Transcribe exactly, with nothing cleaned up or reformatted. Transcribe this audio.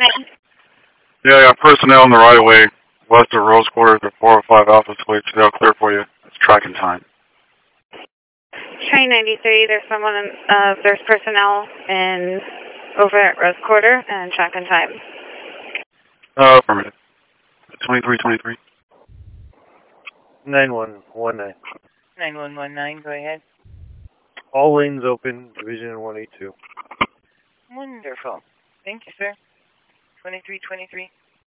name? Yeah, I got personnel in the right of way, west of Rose Quarter, the four oh five Alpha Switch. They'll clear for you. It's tracking time. Train ninety-three, there's someone, in, uh, there's personnel in, over at Rose Quarter and tracking time. Uh, affirmative. twenty-three twenty-three. nine one one nine. nine one one nine, go ahead. All lanes open, Division one eighty-two. Wonderful. Thank you, sir. twenty-three twenty-three.